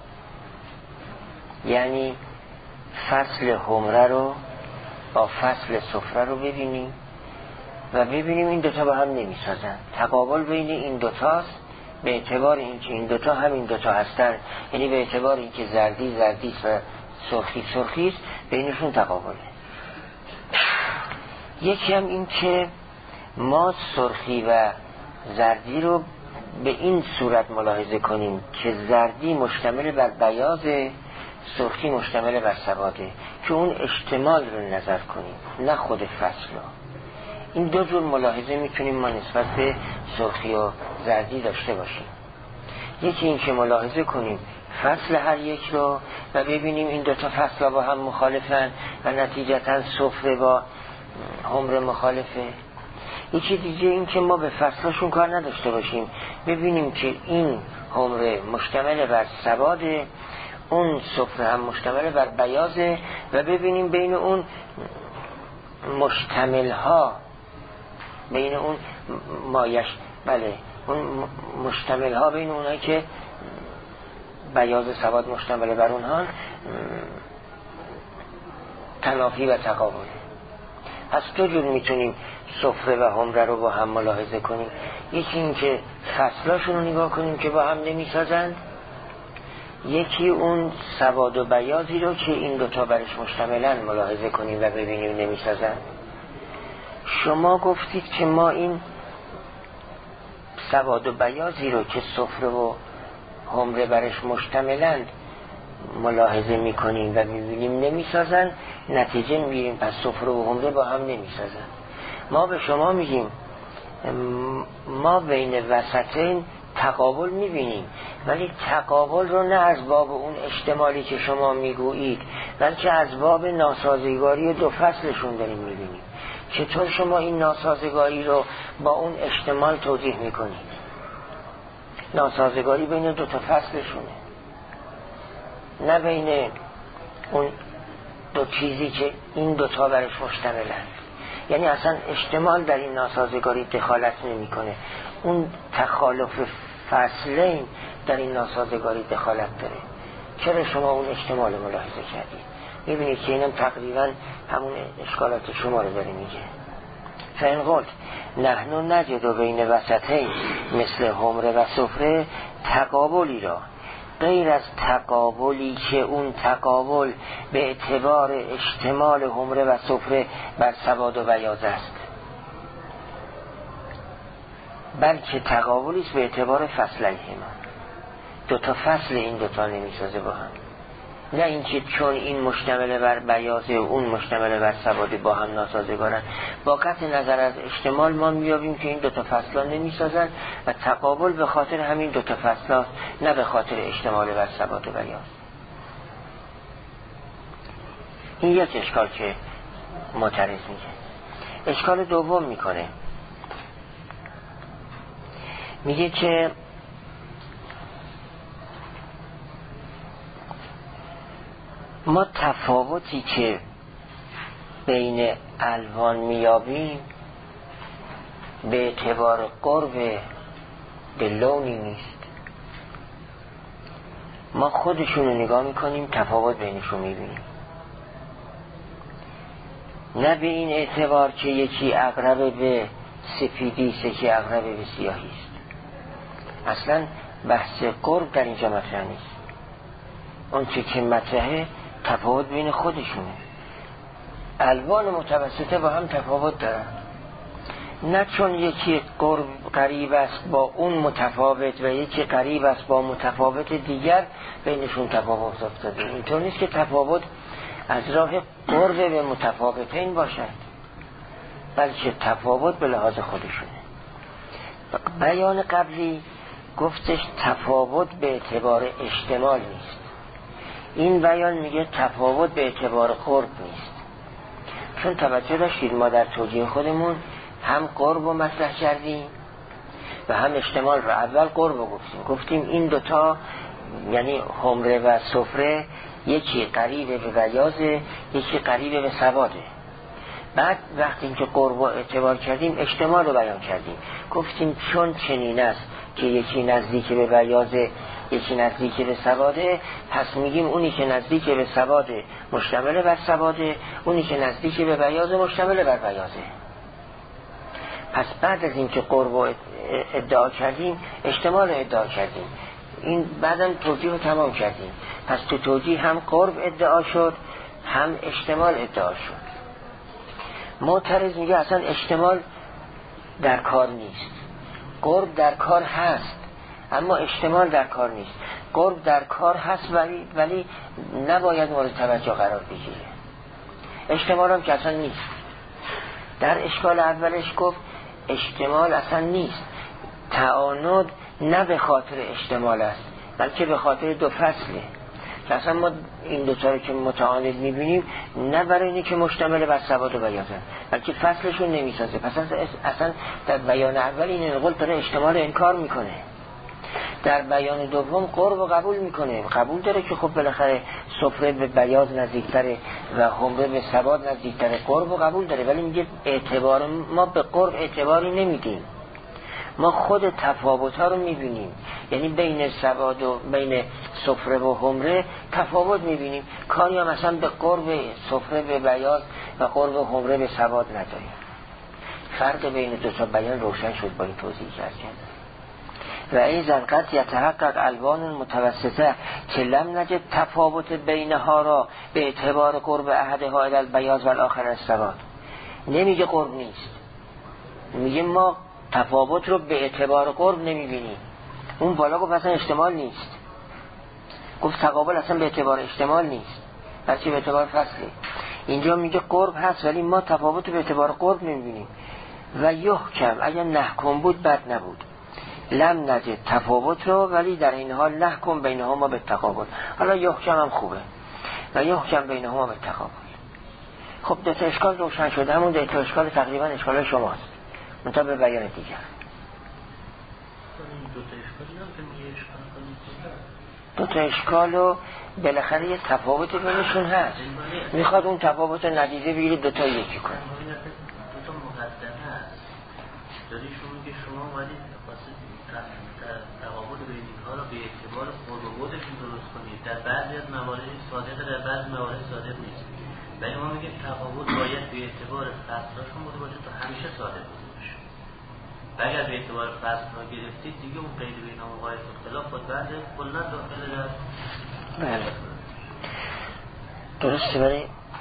یعنی فصل حمره رو با فصل صفره رو ببینیم و ببینیم این دوتا با هم نمیسازن. تقابل بین این دوتاست به اعتبار اینکه این دوتا همین دوتا هستن، یعنی به اعتبار اینکه زردی زردیست و سرخی سرخیست، بینشون تقابله. یکی هم این که ما سرخی و زردی رو به این صورت ملاحظه کنیم که زردی مشتمل بر بیاض، سرخی مشتمل بر سواده، که اون اشتمال رو نظر کنیم نه خود فصل رو. این دو جور ملاحظه میتونیم ما نسبت به سرخی و زردی داشته باشیم. یکی این که ملاحظه کنیم فصل هر یک رو و ببینیم این دوتا فصل با هم مخالفن و نتیجتا صفر با حمر مخالفه. یکی دیگه این که ما به فصلشون کار نداشته باشیم، ببینیم که این حمر مشتمل بر سواده، اون صفر هم مشتمل بر بیاضه و ببینیم بین اون مشتمل ها، بین اون مایش بله اون مشتمل ها بین اونایی که بیاض سواد مشتمل بر اونها تنافی و تقابل. از دو جور میتونیم صفر و حمره رو با هم ملاحظه کنیم. یکی این که فصلاشون رو نگاه کنیم که با هم نمیسازند، یکی اون سواد و بیاضی رو که این دوتا برش مشتملن ملاحظه کنیم و ببینیم نمیسازند. شما گفتید که ما این سواد و بیاضی رو که صفر و حمره برش مشتملند ملاحظه میکنیم و میبینیم نمیسازن، نتیجه میگیریم پس صفر و حمره با هم نمیسازن. ما به شما میگیم ما بین وسطین تقابل میبینیم، ولی تقابل رو نه از باب اون احتمالی که شما میگویید، بلکه از باب ناسازگاری دو فصلشون داریم میبینیم. چطور شما این ناسازگاری رو با اون احتمال توضیح میکنید؟ ناسازگاری بین دو تا فصلشونه، نه بین اون دو چیزی که این دوتا برش مشتملند. یعنی اصلا احتمال در این ناسازگاری دخالت نمیکنه، اون تخالف فصلین در این ناسازگاری دخالت داره. چرا شما اون احتمال ملاحظه کردید؟ میبینید که اینم تقریبا همون اشکالات شما رو داره میگه. فإن قلت نحن نجد بین وسطین مثل حمره و صفره تقابلی را غیر از تقابلی که اون تقابل به اعتبار اشتمال حمره و صفره بر سواد و بیاض است، بلکه تقابلی است به اعتبار فصلیهما. دو تا فصل این دوتا نمیسازه با هم، نه اینکه چون این مشتمل بر بیاض و اون مشتمل بر سواد با هم ناسازگارن. با قطع نظر از احتمال ما میابیم که این دوتا فصلا نمیسازن و تقابل به خاطر همین دوتا فصلا، نه به خاطر احتمال بر سواد و بیاض. این یک اشکال که معترض میگه. اشکال دوم میکنه، میگه که ما تفاوتی که بین الوان میابیم به اعتبار قرب به لونی نیست. ما خودشون رو نگاه میکنیم تفاوت بینشون میبینیم، نه به این اعتبار که یکی اقرب به سفیدی است یکی اقرب به سیاهی است. اصلا بحث قرب در اینجا مطرح نیست. اون چه که مطرحه تفاوت بین خودشونه. الوان متوسطه با هم تفاوت دارن، نه چون یکی قرب قریب است با اون متفاوت و یکی قریب است با متفاوت دیگر بینشون تفاوت افتاده. اینطور نیست که تفاوت از راه قرب به متفاوتین باشد، بلکه تفاوت به لحاظ خودشونه. بیان قبلی گفتش تفاوت به اعتبار احتمال نیست، این بیان میگه تفاوت به اعتبار قرب نیست. چون توجه داشتید ما در توجیه خودمون هم قرب رو مطرح کردیم و هم احتمال رو. اول قرب رو گفتیم، گفتیم این دوتا یعنی حمره و صفره یکی قریب به بیاضه یکی قریب به سواده. بعد وقتی که قرب رو اعتبار کردیم احتمال رو بیان کردیم، گفتیم چون چنین است که یکی نزدیک به بیاضه یکی نزدیک به سواده، پس میگیم اونی که نزدیک به سواده مشتمل بر سواده، اونی که نزدیک به بیاضه مشتمل بر بیاضه. پس بعد از اینکه قرب رو ادعا کردیم احتمال رو ادعا کردیم، این بعدم توجیه رو تمام کردیم. پس تو توجیه هم قرب ادعا شد هم احتمال ادعا شد. معترض میگه اصلا احتمال در کار نیست، قرب در کار هست، اما اشتمال در کار نیست. قرب در کار هست ولی ولی نباید مورد توجه قرار بگیره. اشتمال هم که اصلا نیست. در اشکال اولش گفت اشتمال اصلا نیست. تعاند نه به خاطر اشتمال است بلکه به خاطر دو فصله. اصلا ما این دوتا رو که متعاند میبینیم نه برای اینه که مشتمل بر سواد و بیازن بلکه فصلشون نمیسازه. پس اصلا در بیان اول این انقل داره اشتمال انکار میکنه. در بیان دوم قرب و قبول میکنه. قبول داره که خب بالاخره سفره به بیاض نزدیکتره و حمره به سواد نزدیکتره. قرب و قبول داره ولی میگه اعتبار ما به قرب اعتباری نمیدیم. ما خود تفاوت ها رو میبینیم. یعنی بین سواد و بین سفره و حمره تفاوت میبینیم. کاری هم مثلا به قرب سفره به بیاض و قرب حمره به سواد نداریم. فرق بین دو تا بیان روشن شد با این توضیح کردن. و ایضا قد یتحقق الوان متوسطه که لم نجد تفاوت بینها را به اعتبار قرب احدها الی البیاض و الاخر السواد. نمیگه قرب نیست، میگه ما تفاوت رو به اعتبار قرب نمیبینیم. اون بالا گفت اصلا اشتمال نیست، گفت تقابل اصلا به اعتبار اشتمال نیست بلکه به اعتبار فصله. اینجا میگه قرب هست ولی ما تفاوت رو به اعتبار قرب نمیبینیم. و یحکم اگر نحکم بود بد نبود، لم نجد تفاوت رو ولی در این حال نحکم بینهما به تقابل. حالا یحکم هم خوبه و یحکم بینهما به تقابل. خب دو تا اشکال روشن شده. همون دو تا اشکال تقریبا اشکال شماست منتها به بیان دیگر. دو تا اشکال رو بالاخره یه تفاوت بینشون هست، میخواد اون تفاوت ندیده بگیره دو تا یکی کنه. دو تا مقدمه هست داری شما میگه شما اومدید تقابل بین اینها رو به اعتبار قرب و بعدشون درست کنید. در بعضی از موارد صادقه، در بعضی موارد صادق نیست. ولی ما میگیم تقابل باید به اعتبار فصلاشون بوده باشه تا همیشه صادق بوده باشه. و اگر به اعتبار فصل‌ها گرفتید دیگه اون قید بین هم قاعده اختلاف بود بعد کلا داخل در بله درسته. ولی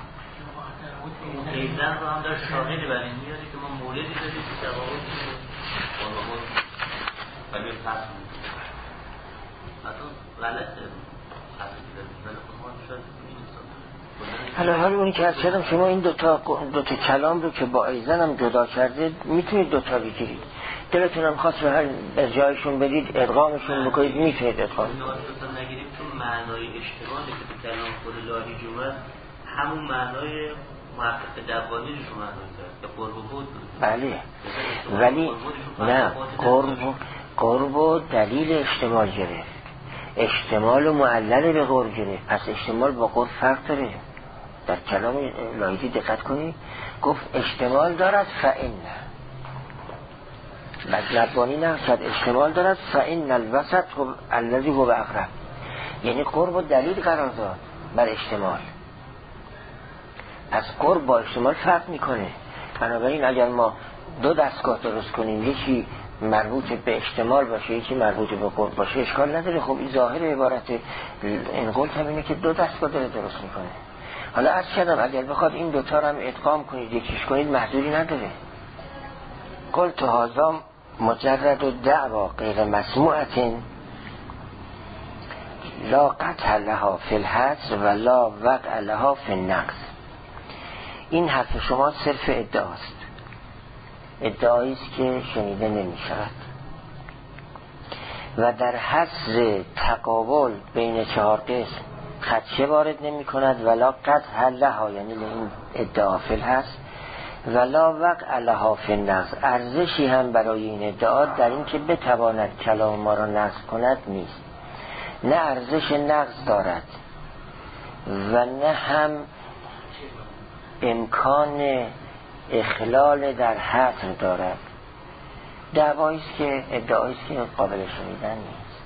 قیدن رو هم در شاهدی برای میاری که ما موردی داریم که تقابل قرب ولی فصل حتی غلطه فصل ولی خود ما شاید حالا حالا اونی که از کردم شما این دوتا, دوتا کلام رو که با ایزن هم جدا کرده میتونید دوتا بگیرید. دلتونم خواست رو هر ارجاعشون بدید ادغامشون بکنید میتونید ادغام دوتا نگیریم چون معنای اشتباهی که تو کلام خود لاهی جمعه همون معنای محقق دبانی رو معنای کرد که قرب بود. بله ولی نه قرب قرب و دلیل اشتمال گرفت، اشتمال و معلل به قرب گرفت. پس اشتمال با قرب فرق داره. در کلام لایحی دقت کنید گفت اشتمال دارد فإن بعد لبانی نه شد اشتمال دارد فإن الوسط الذی هو اقرب، یعنی قرب و دلیل قرار داد بر اشتمال. پس قرب با اشتمال فرق میکنه. بنابراین اگر ما دو دستگاه درست کنیم یکی مربوط به اشتمال باشه یکی مربوط به قرب باشه اشکال نداره. خب این ظاهر عبارت انقل همینه که دو دستگاه داره درست میکنه. حالا عرض کردم اگر بخواد این دوتا رو هم ادغام کنید یکیش کنید محضوری نداره. قلت هذا مجرد و دعوا غیر مسموعت لا قطع لها فی الحصر و لا وقع لها فی النقص. این حرف شما صرف ادعاست، ادعایی است که شنیده نمی شود و در حصر تقابل بین چهار قسم خدشه وارد نمی کند ولا قطع لها یعنی این ادعا فی الحصر ولا وقع لها فی النقص. ارزشی هم برای این ادعا در این که بتواند کلام ما را نقص کند نیست. نه ارزش نقص دارد و نه هم امکان اخلال در حصر دارد. دعوایی است که ادعایی است که قابل شنیدن نیست.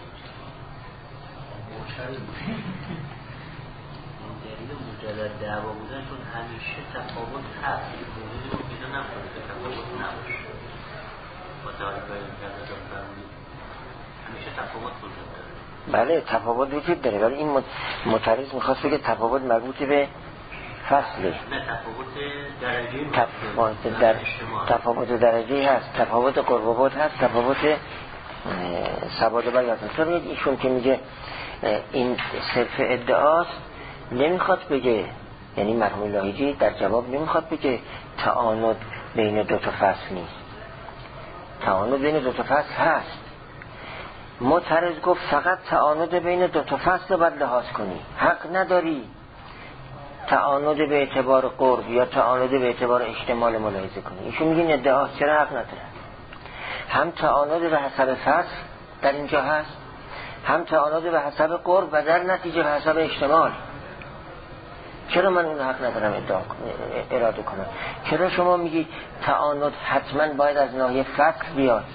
مجرد دعوا بودن چون همیشه تفاوت هست موردی رو پیدا نکنه که تفاوت نباشه متعارف همیشه تفاوت وجود داره. بله تفاوت وجود داره ولی این معترض میخواست بگه تفاوت مربوط به فصله. نه تفاوت درجه تفاوت در تفاوت درجه هست، تفاوت قرب و بعد هست، تفاوت سباده بیاتون تو بید ایشون که میگه این صرف ادعاست، نمیخواد بگه، یعنی مرحوم لاهیجی در جواب نمیخواد بگه تعاند بین دو تا فصل نیست. تعاند بین دو تا فصل هست. معترض گفت فقط تعاند بین دو تا فصل رو باید لحاظ کنی، حق نداری تعاند به اعتبار قرب یا تعاند به اعتبار احتمال ملاحظه کنی. ایشون میگه این ادعاست، چرا حق نداره؟ هم تعاند به حسب فصل در اینجا هست، هم تعاند به حسب قرب و در نتیجه به حسب احتمال. چرا من اون حق ندارم ادعا اراده کنم؟ چرا شما میگی تعاند حتما باید از ناحیه فصل بیاد؟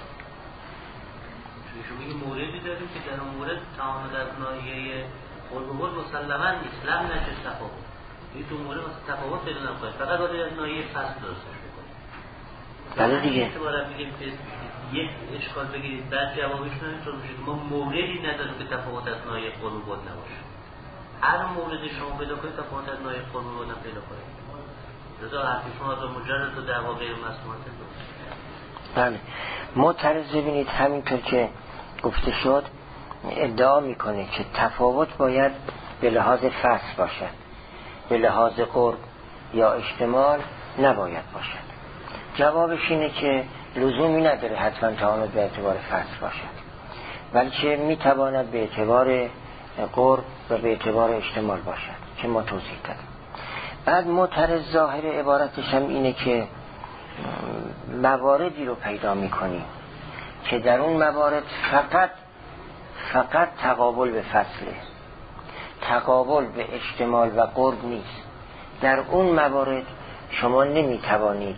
شما میگی موردی داریم که در اون مورد تعاند از ناحیه قرب و قرب مسلما نیست، لم نجد تفاوت. این تو مورد مثلا تفاوت پیدا نمی‌کنه، فقط باید از ناحیه فصل درستش بکنید. بله دیگه. اعتبارا میگیم که یک اشکال بگیرید بعد جوابش نمیتونه میشه که ما موردی نداریم که تفاوت از ناحیه قرب و بعد نباشه. هر مورد شما پیدا کنید تفاوت از ناحیه قرب و بعد پیدا کنید. لذا حرف شما از مجرد و دعوا غیر مسموعات درست. بله. معترض ببینید همینطور که گفته شد ادعا میکنه که تفاوت باید به لحاظ فصل باشد، به لحاظ قرب یا احتمال نباید باشد. جوابش اینه که لزومی نداره حتما تعاند به اعتبار فصل باشد، بلکه میتواند به اعتبار قرب و به اعتبار احتمال باشد که ما توضیح دادیم. بعد معترض ظاهر عبارتش هم اینه که مواردی رو پیدا میکنیم که در اون موارد فقط فقط تقابل به فصله، تقابل به احتمال و قرب نیست. در اون موارد شما نمیتوانید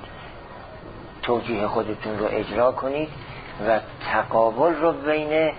توجیه خودتون رو اجرا کنید و تقابل رو بین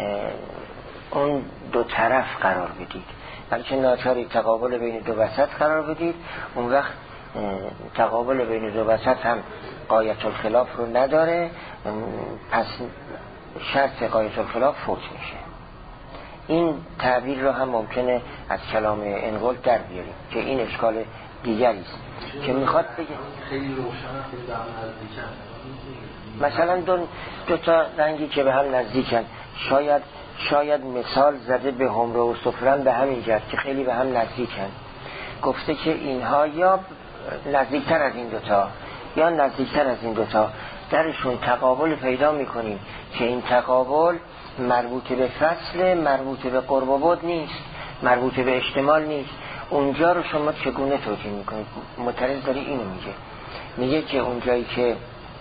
اون دو طرف قرار بدید، بلکه ناچاری تقابل بین دو وسط قرار بدید. اون وقت تقابل بین دو وسط هم غایت الخلاف رو نداره، پس شرط غایت الخلاف فوت میشه. این تعبیر رو هم ممکنه از کلام انقل در بیاریم که این اشکال دیگری است که میخواد بگه خیلی روشن، خیلی به هم نزدیکن. مثلا دو, دو تا رنگی که به هم نزدیکن، شاید شاید مثال زده به همراه و صفرن به همین جهت که خیلی به هم نزدیکن. گفته که اینها یا نزدیکتر از این دوتا یا نزدیکتر از این دوتا، درشون تقابل پیدا میکنیم که این تقابل مربوط به فصل، مربوط به قرب و بعد نیست، مربوط به احتمال نیست. اونجا رو شما چگونه توجیه میکنید؟ معترض داری اینو میگه، میگه که اونجایی که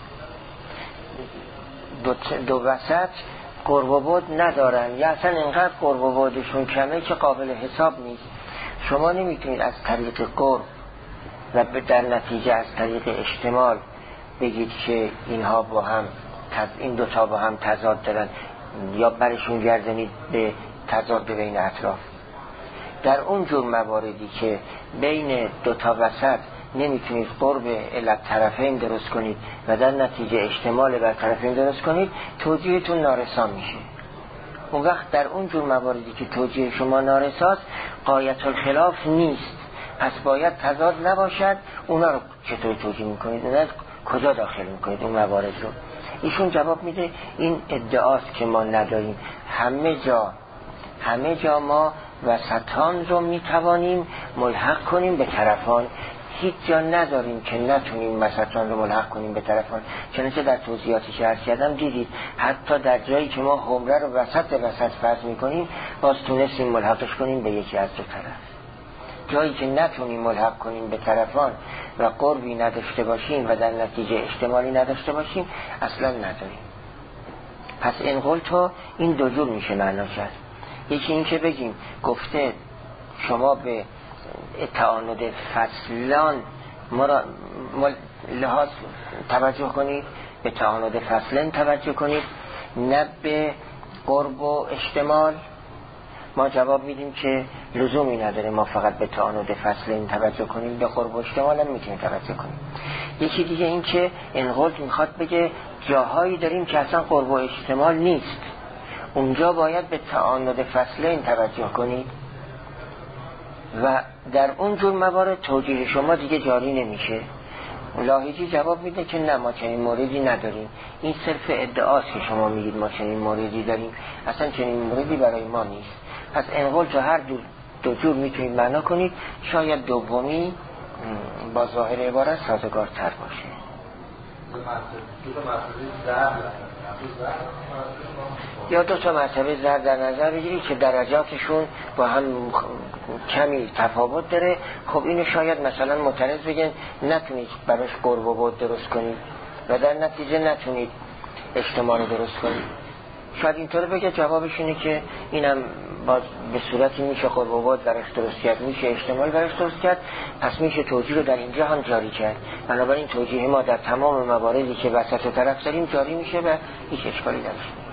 دو, دو وسط قرب و بعد ندارن یا اصلا اینقدر قرب و بعدشون کمه که قابل حساب نیست، شما نمیتونید از طریق قرب و در نتیجه از طریق احتمال بگید که اینها با هم این دوتا با هم تضاد دارن یا برشون گردنید به تضاد بین اطراف. در اون جور مواردی که بین دوتا وسط نمیتونید قرب علت طرفین درست کنید و در نتیجه احتمال بر طرفین درست کنید، توجیهتون نارسا میشه. اون وقت در اون جور مواردی که توجیه شما نارساست، غایت الخلاف نیست، پس باید تضاد نباشد. اونا رو چطور توجیه میکنید؟ اونا کجا داخل میکنید اون موارد رو؟ ایشون جواب میده این ادعاست که ما نداریم، همه جا همه جا ما وسطان رو میتوانیم ملحق کنیم به طرفان، هیچ جا نداریم که نتونیم وسطان رو ملحق کنیم به طرفان. چنانچه در توضیحاتی که عرض کردم دیدید حتی در جایی که ما حمره رو وسط به وسط فرض میکنیم باز تونستیم ملحقش کنیم به یکی از دو طرف. جایی که نتونیم ملحق کنیم به طرفان و قربی نداشته باشیم و در نتیجه احتمالی نداشته باشیم اصلا نداریم. پس انقل تو این دو جور میشه معنا کرد. یکی این که بگیم گفته شما به تعاند فصلان لحاظ توجه کنید، به تعاند فصلن توجه کنید، نه به قرب و احتمال. ما جواب میدیم که لزومی نداره ما فقط به تعاند فصلن توجه کنیم، به قرب و احتمال هم میتونیم توجه کنیم. یکی دیگه این که انقل میخواد بگه جاهایی داریم که اصلا قرب و احتمال نیست، اونجا باید به تعاند فصلن توجه کنید و در اون جور موارد توجیه شما دیگه جاری نمیشه. لاهیجی جواب میده که نه، ما چنین موردی نداریم، این صرف ادعاست که شما میگید ما چنین موردی داریم، اصلا چنین موردی برای ما نیست. پس انقل جو هر دو, دو جور میتونید معنا کنید، شاید دومی با ظاهر عبارت سازگارتر باشه. یا دو تا مرتبه ضرب در نظر بگیرید که درجاتشون با هم کمی تفاوت داره. خب اینو شاید مثلا معترض بگن نتونید براش قرب و بعد درست کنید و در نتیجه نتونید اجتماع درست کنید. شاید اینطور بگه، جوابش اینه که اینم باز به صورتی میشه قرب و بعد براش درست کرد، میشه اجتماع براش درست کرد، پس میشه توجیه رو در اینجا هم جاری کرد. بنابراین توجیه ما در تمام مواردی که وسط و طرف داریم جاری میشه و هیچ اشکالی نمیشه.